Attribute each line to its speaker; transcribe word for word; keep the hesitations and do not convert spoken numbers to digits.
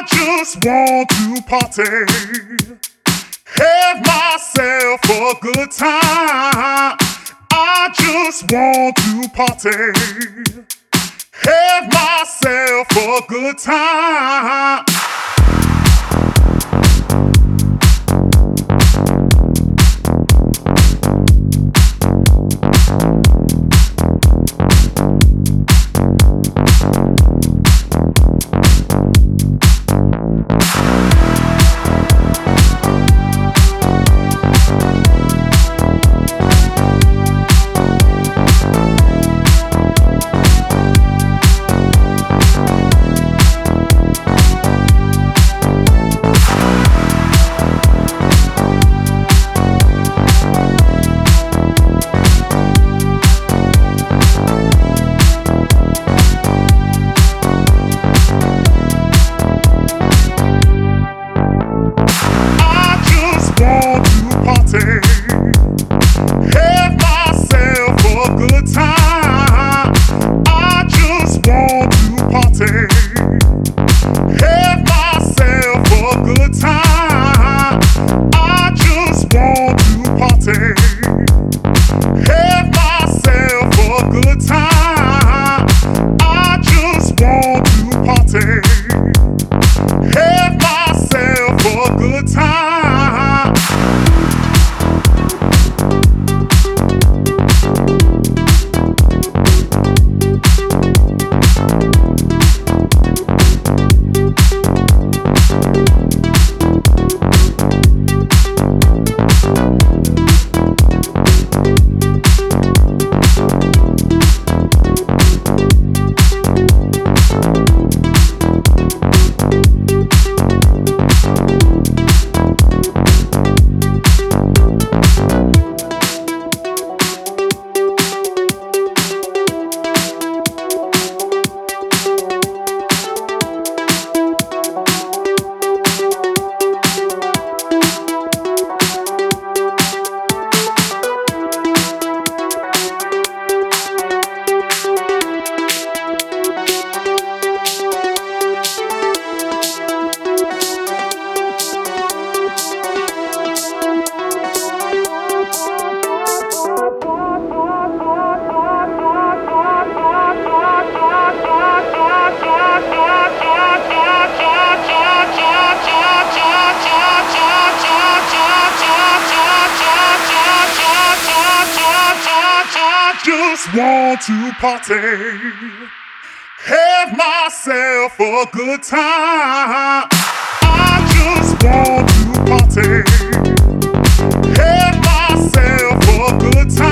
Speaker 1: I just want to party, have myself a good time. I just want to party, have myself a good time. Have myself a good time. I just want to party, have myself a good time. I just want to party, have myself a good time. I just want to party, have myself a good time. Just want to party, have myself a good time. I just want to party, have myself a good time.